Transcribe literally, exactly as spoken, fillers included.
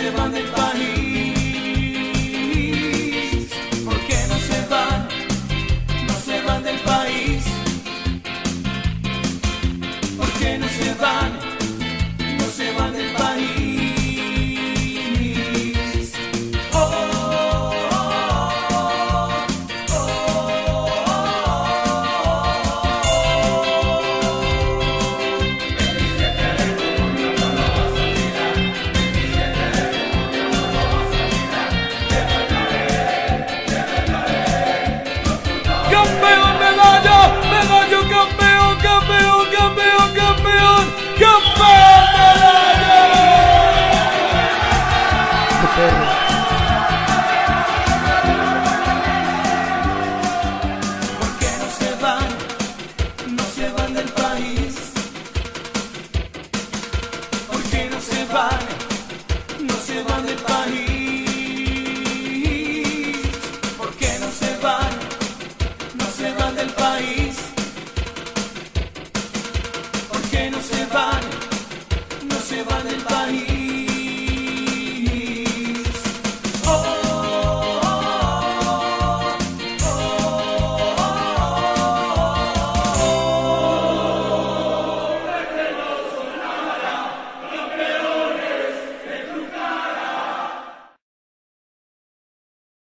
se van del país. ¿Por qué no se van? No se van del país. ¿Por qué no se van? No se van del país. Oh, oh, oh, oh, ¡campeón, medalla! ¡Medalla, campeón, campeón, campeón, campeón! ¡Campeón, medalla! ¿Por qué no se van? No se van del país. ¿Por qué no se van? No se van del país. ¿Por qué no se van? No se van del país. ¿Por qué no se van? No se van del país.